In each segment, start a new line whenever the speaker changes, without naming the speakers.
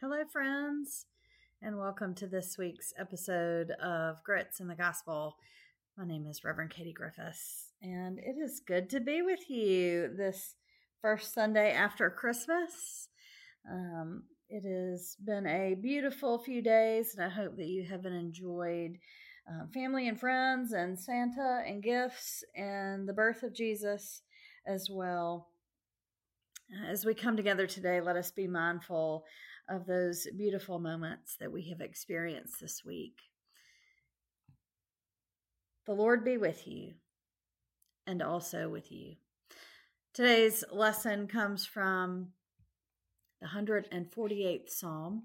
Hello, friends, and welcome to this week's episode of Grits in the Gospel. My name is Reverend Katie Griffiths, and it is good to be with you this first Sunday after Christmas. It has been a beautiful few days, and I hope that you have enjoyed family and friends and Santa and gifts and the birth of Jesus as well. As we come together today, let us be mindful of those beautiful moments that we have experienced this week. The Lord be with you and also with you. Today's lesson comes from the 148th Psalm.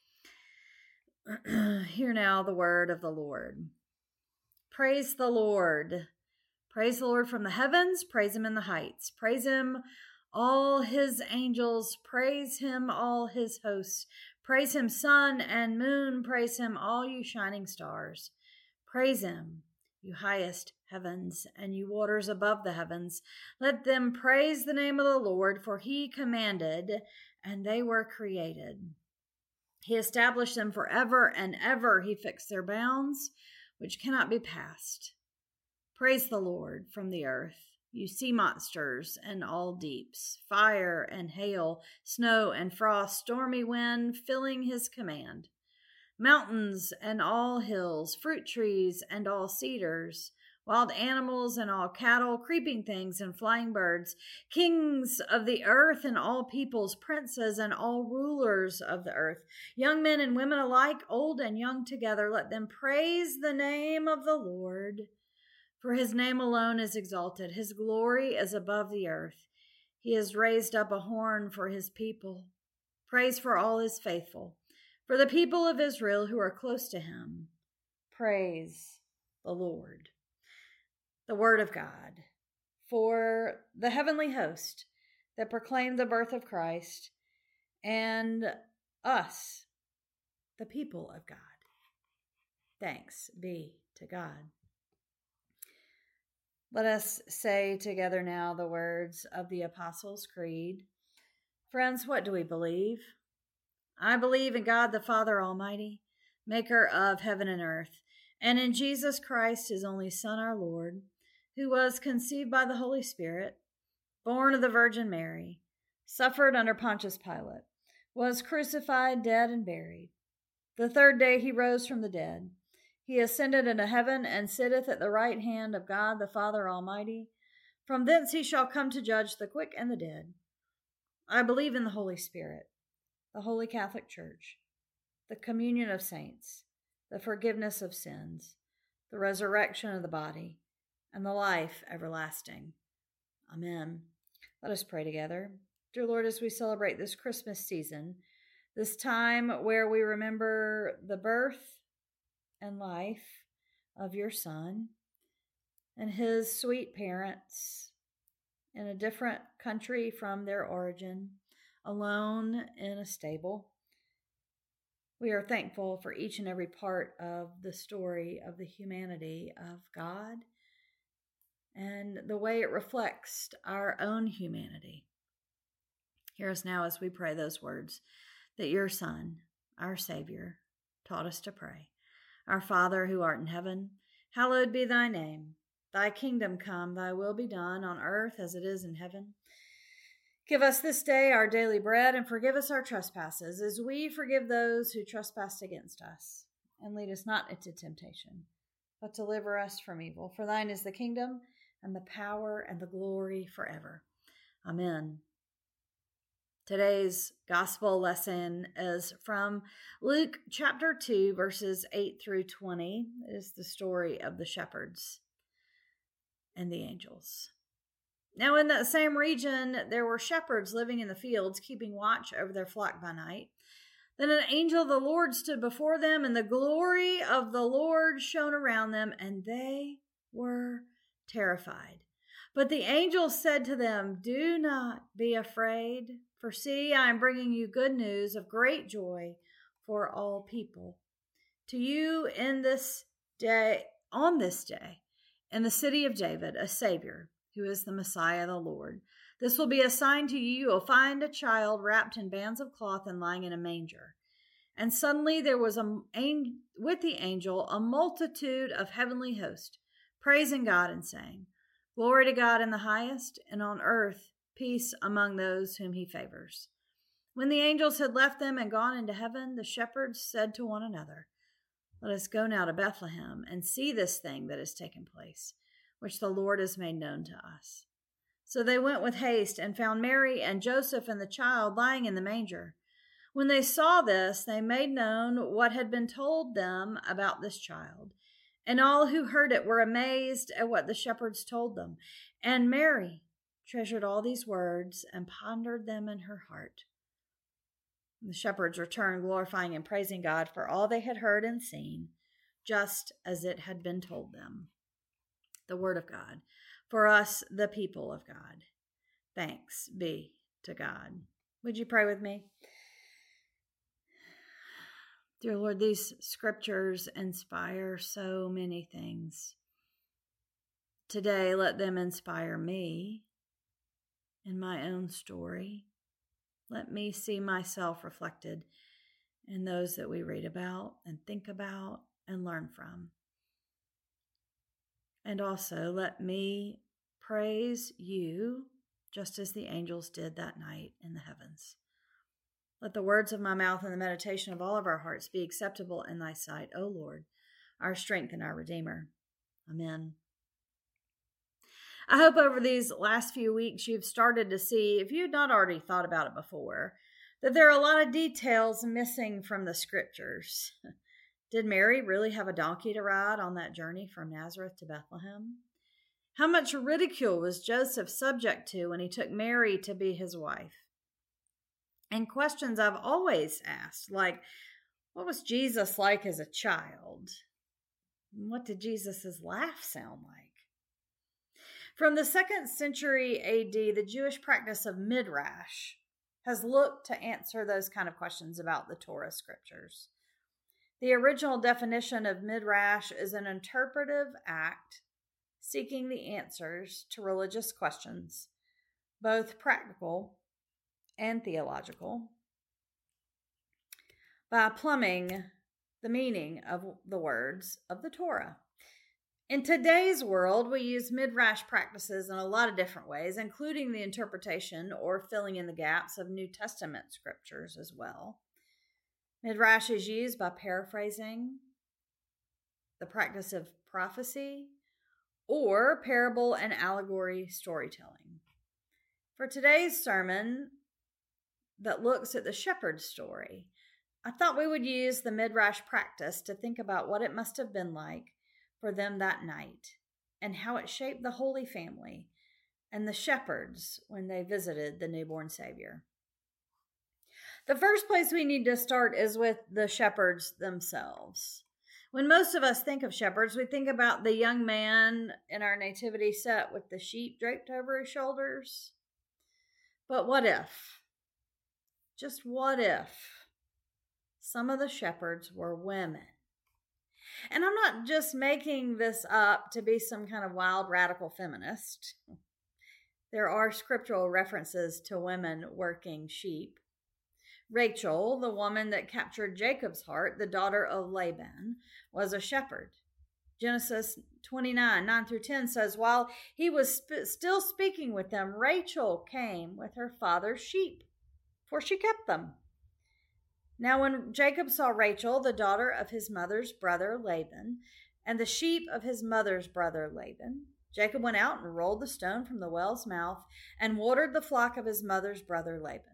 Hear now the word of the Lord. Praise the Lord. Praise the Lord from the heavens. Praise him in the heights. Praise him, all his angels. Praise him, all his hosts. Praise him, sun and moon. Praise him, all you shining stars. Praise him, you highest heavens, and you waters above the heavens. Let them praise the name of the Lord, for he commanded, and they were created. He established them forever and ever. He fixed their bounds, which cannot be passed. Praise the Lord from the earth, you sea monsters and all deeps, fire and hail, snow and frost, stormy wind, filling his command. Mountains and all hills, fruit trees and all cedars, wild animals and all cattle, creeping things and flying birds, kings of the earth and all peoples, princes and all rulers of the earth, young men and women alike, old and young together, let them praise the name of the Lord. For his name alone is exalted. His glory is above the earth. He has raised up a horn for his people. Praise for all his faithful. For the people of Israel who are close to him. Praise the Lord. The word of God. For the heavenly host that proclaimed the birth of Christ, and us, the people of God. Thanks be to God. Let us say together now the words of the Apostles' Creed. Friends, what do we believe? I believe in God the Father Almighty, maker of heaven and earth, and in Jesus Christ, his only Son, our Lord, who was conceived by the Holy Spirit, born of the Virgin Mary, suffered under Pontius Pilate, was crucified, dead, and buried. The third day he rose from the dead. He ascended into heaven and sitteth at the right hand of God the Father Almighty. From thence he shall come to judge the quick and the dead. I believe in the Holy Spirit, the Holy Catholic Church, the communion of saints, the forgiveness of sins, the resurrection of the body, and the life everlasting. Amen. Let us pray together. Dear Lord, as we celebrate this Christmas season, this time where we remember the birth and life of your Son and his sweet parents in a different country from their origin, alone in a stable. We are thankful for each and every part of the story of the humanity of God and the way it reflects our own humanity. Hear us now as we pray those words that your Son, our Savior, taught us to pray. Our Father, who art in heaven, hallowed be thy name. Thy kingdom come, thy will be done on earth as it is in heaven. Give us this day our daily bread, and forgive us our trespasses, as we forgive those who trespass against us. And lead us not into temptation, but deliver us from evil. For thine is the kingdom, and the power, and the glory forever. Amen. Today's gospel lesson is from Luke chapter 2, verses 8 through 20. It is the story of the shepherds and the angels. Now in that same region, there were shepherds living in the fields, keeping watch over their flock by night. Then an angel of the Lord stood before them, and the glory of the Lord shone around them, and they were terrified. But the angel said to them, "Do not be afraid, for see, I am bringing you good news of great joy for all people. To you on this day, in the city of David, a Savior, who is the Messiah, the Lord. This will be a sign to you. You will find a child wrapped in bands of cloth and lying in a manger." And suddenly there was with the angel a multitude of heavenly hosts, praising God and saying, "Glory to God in the highest, and on earth peace among those whom he favors." When the angels had left them and gone into heaven, the shepherds said to one another, "Let us go now to Bethlehem and see this thing that has taken place, which the Lord has made known to us." So they went with haste and found Mary and Joseph and the child lying in the manger. When they saw this, they made known what had been told them about this child. And all who heard it were amazed at what the shepherds told them. And Mary treasured all these words and pondered them in her heart. The shepherds returned, glorifying and praising God for all they had heard and seen, just as it had been told them. The word of God. For us, the people of God. Thanks be to God. Would you pray with me? Dear Lord, these scriptures inspire so many things. Today, let them inspire me in my own story. Let me see myself reflected in those that we read about and think about and learn from. And also let me praise you just as the angels did that night in the heavens. Let the words of my mouth and the meditation of all of our hearts be acceptable in thy sight, O Lord, our strength and our Redeemer. Amen. I hope over these last few weeks you've started to see, if you'd not already thought about it before, that there are a lot of details missing from the scriptures. Did Mary really have a donkey to ride on that journey from Nazareth to Bethlehem? How much ridicule was Joseph subject to when he took Mary to be his wife? And questions I've always asked, like, what was Jesus like as a child? What did Jesus' laugh sound like? From the 2nd century AD, the Jewish practice of midrash has looked to answer those kind of questions about the Torah scriptures. The original definition of midrash is an interpretive act seeking the answers to religious questions, both practical and theological, by plumbing the meaning of the words of the Torah. In today's world, we use midrash practices in a lot of different ways, including the interpretation or filling in the gaps of New Testament scriptures as well. Midrash is used by paraphrasing, the practice of prophecy, or parable and allegory storytelling. For today's sermon that looks at the shepherd's story, I thought we would use the midrash practice to think about what it must have been like for them that night and how it shaped the Holy Family and the shepherds when they visited the newborn Savior. The first place we need to start is with the shepherds themselves. When most of us think of shepherds, we think about the young man in our nativity set with the sheep draped over his shoulders. But what if, just what if, some of the shepherds were women? And I'm not just making this up to be some kind of wild radical feminist. There are scriptural references to women working sheep. Rachel, the woman that captured Jacob's heart, the daughter of Laban, was a shepherd. Genesis 29, 9-10 says, while he was still speaking with them, Rachel came with her father's sheep, for she kept them. Now when Jacob saw Rachel, the daughter of his mother's brother Laban, and the sheep of his mother's brother Laban, Jacob went out and rolled the stone from the well's mouth and watered the flock of his mother's brother Laban.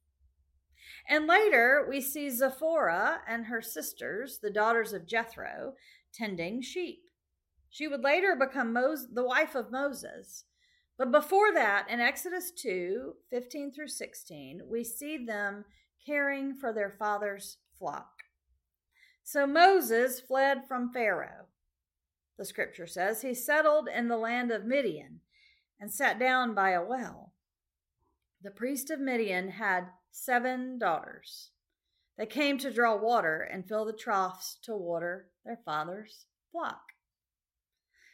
And later, we see Zipporah and her sisters, the daughters of Jethro, tending sheep. She would later become the wife of Moses. But before that, in Exodus 2, 15-16, we see them caring for their father's flock. So Moses fled from Pharaoh. The scripture says he settled in the land of Midian and sat down by a well. The priest of Midian had 7 daughters. They came to draw water and fill the troughs to water their father's flock.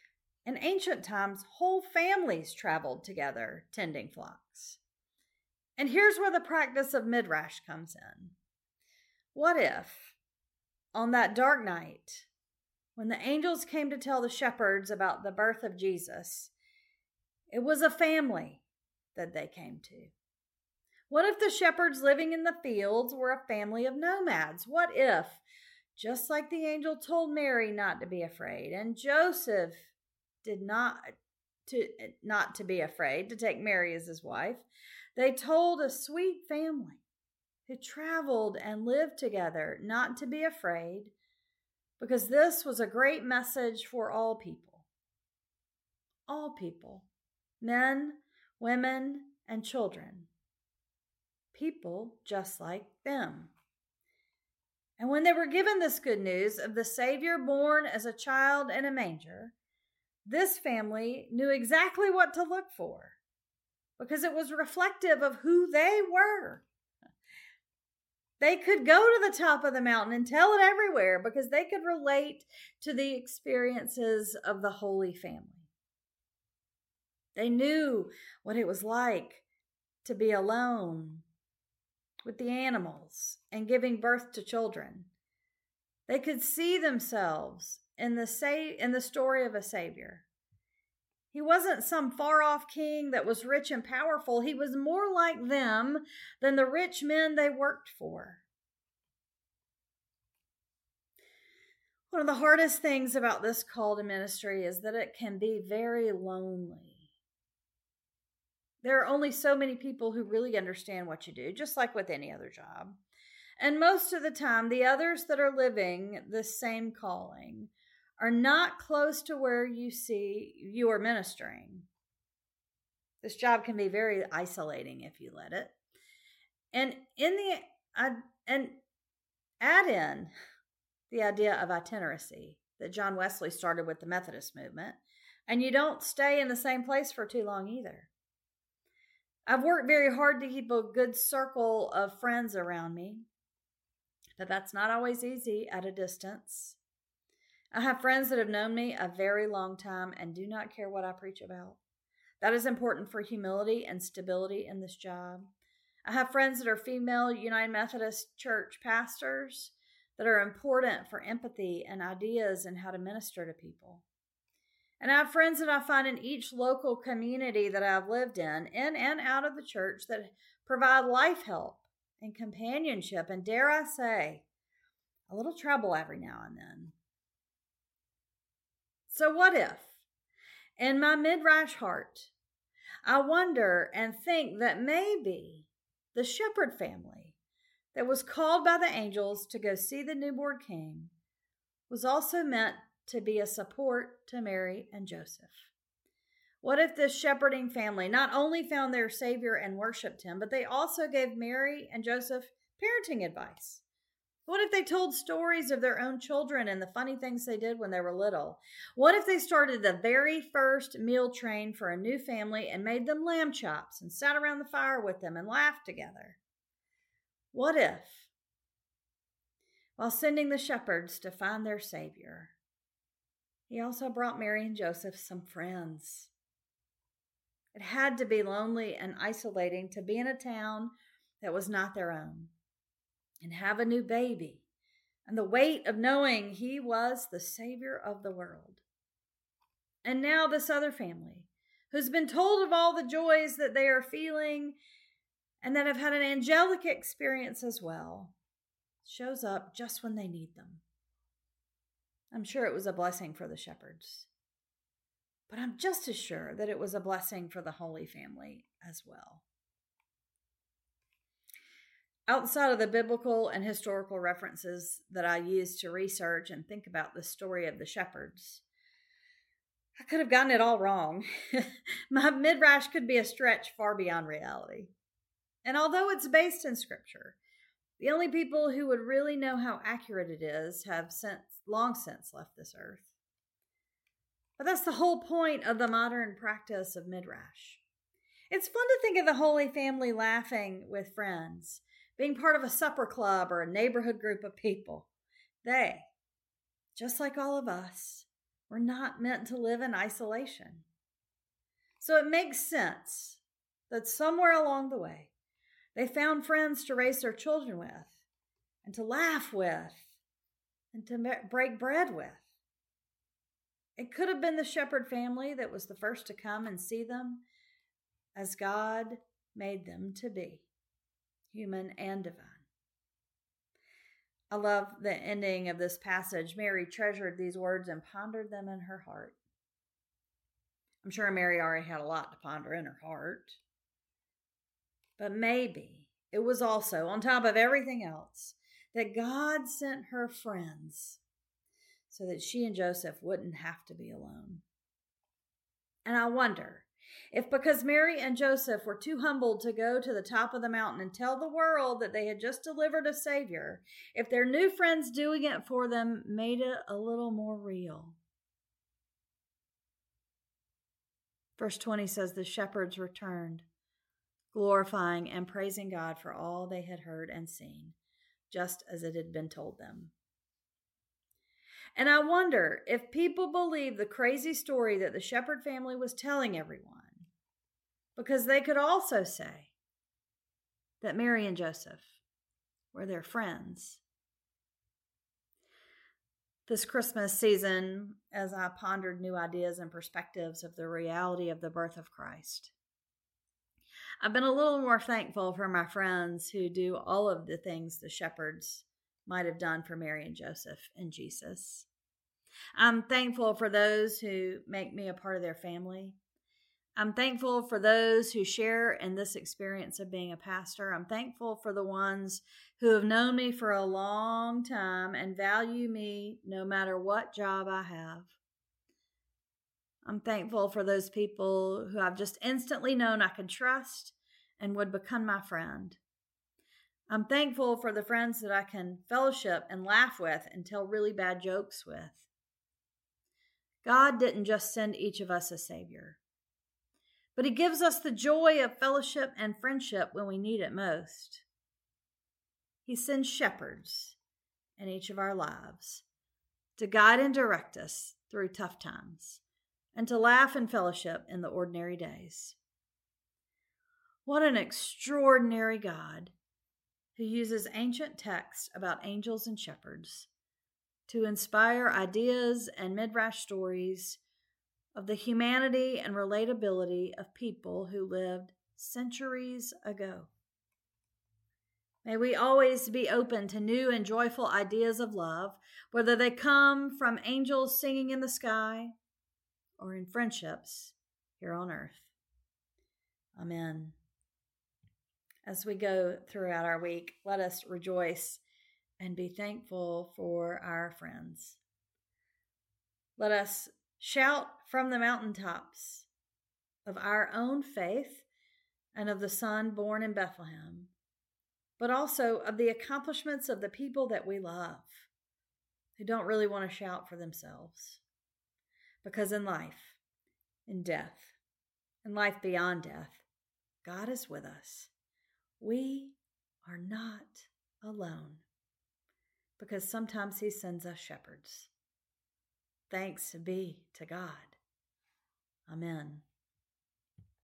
In ancient times, whole families traveled together tending flocks. And here's where the practice of midrash comes in. What if, on that dark night, when the angels came to tell the shepherds about the birth of Jesus, it was a family that they came to? What if the shepherds living in the fields were a family of nomads? What if, just like the angel told Mary not to be afraid, and Joseph did not to be afraid to take Mary as his wife, they told a sweet family who traveled and lived together not to be afraid, because this was a great message for all people. All people, men, women, and children. People just like them. And when they were given this good news of the Savior born as a child in a manger, this family knew exactly what to look for, because it was reflective of who they were. They could go to the top of the mountain and tell it everywhere, because they could relate to the experiences of the Holy Family. They knew what it was like to be alone with the animals and giving birth to children. They could see themselves in the story of a Savior. He wasn't some far-off king that was rich and powerful. He was more like them than the rich men they worked for. One of the hardest things about this call to ministry is that it can be very lonely. There are only so many people who really understand what you do, just like with any other job. And most of the time, the others that are living this same calling are not close to where you are ministering. This job can be very isolating if you let it. And add in the idea of itineracy that John Wesley started with the Methodist movement, and you don't stay in the same place for too long either. I've worked very hard to keep a good circle of friends around me, but that's not always easy at a distance. I have friends that have known me a very long time and do not care what I preach about. That is important for humility and stability in this job. I have friends that are female United Methodist Church pastors that are important for empathy and ideas and how to minister to people. And I have friends that I find in each local community that I've lived in and out of the church, that provide life help and companionship, and dare I say, a little trouble every now and then. So what if, in my midrash heart, I wonder and think that maybe the shepherd family that was called by the angels to go see the newborn king was also meant to be a support to Mary and Joseph? What if this shepherding family not only found their Savior and worshiped him, but they also gave Mary and Joseph parenting advice? What if they told stories of their own children and the funny things they did when they were little? What if they started the very first meal train for a new family and made them lamb chops and sat around the fire with them and laughed together? What if, while sending the shepherds to find their Savior, he also brought Mary and Joseph some friends? It had to be lonely and isolating to be in a town that was not their own and have a new baby and the weight of knowing he was the Savior of the world. And now this other family, who's been told of all the joys that they are feeling and that have had an angelic experience as well, shows up just when they need them. I'm sure it was a blessing for the shepherds, but I'm just as sure that it was a blessing for the Holy Family as well. Outside of the biblical and historical references that I use to research and think about the story of the shepherds, I could have gotten it all wrong. My midrash could be a stretch far beyond reality. And although it's based in Scripture, the only people who would really know how accurate it is have long since left this earth. But that's the whole point of the modern practice of midrash. It's fun to think of the Holy Family laughing with friends, being part of a supper club or a neighborhood group of people. They, just like all of us, were not meant to live in isolation. So it makes sense that somewhere along the way, they found friends to raise their children with, and to laugh with, and to break bread with. It could have been the shepherd family that was the first to come and see them as God made them to be, human and divine. I love the ending of this passage. Mary treasured these words and pondered them in her heart. I'm sure Mary already had a lot to ponder in her heart. But maybe it was also, on top of everything else, that God sent her friends so that she and Joseph wouldn't have to be alone. And I wonder if because Mary and Joseph were too humbled to go to the top of the mountain and tell the world that they had just delivered a Savior, if their new friends doing it for them made it a little more real. Verse 20 says, the shepherds returned, glorifying and praising God for all they had heard and seen, just as it had been told them. And I wonder if people believe the crazy story that the shepherd family was telling everyone, because they could also say that Mary and Joseph were their friends. This Christmas season, as I pondered new ideas and perspectives of the reality of the birth of Christ, I've been a little more thankful for my friends who do all of the things the shepherds might have done for Mary and Joseph and Jesus. I'm thankful for those who make me a part of their family. I'm thankful for those who share in this experience of being a pastor. I'm thankful for the ones who have known me for a long time and value me no matter what job I have. I'm thankful for those people who I've just instantly known I could trust and would become my friend. I'm thankful for the friends that I can fellowship and laugh with and tell really bad jokes with. God didn't just send each of us a Savior, but He gives us the joy of fellowship and friendship when we need it most. He sends shepherds in each of our lives to guide and direct us through tough times and to laugh and fellowship in the ordinary days. What an extraordinary God who uses ancient texts about angels and shepherds to inspire ideas and midrash stories of the humanity and relatability of people who lived centuries ago. May we always be open to new and joyful ideas of love, whether they come from angels singing in the sky or in friendships here on earth. Amen. As we go throughout our week, let us rejoice and be thankful for our friends. Let us shout from the mountaintops of our own faith and of the Son born in Bethlehem, but also of the accomplishments of the people that we love, who don't really want to shout for themselves. Because in life, in death, in life beyond death, God is with us. We are not alone, because sometimes He sends us shepherds. Thanks be to God. Amen.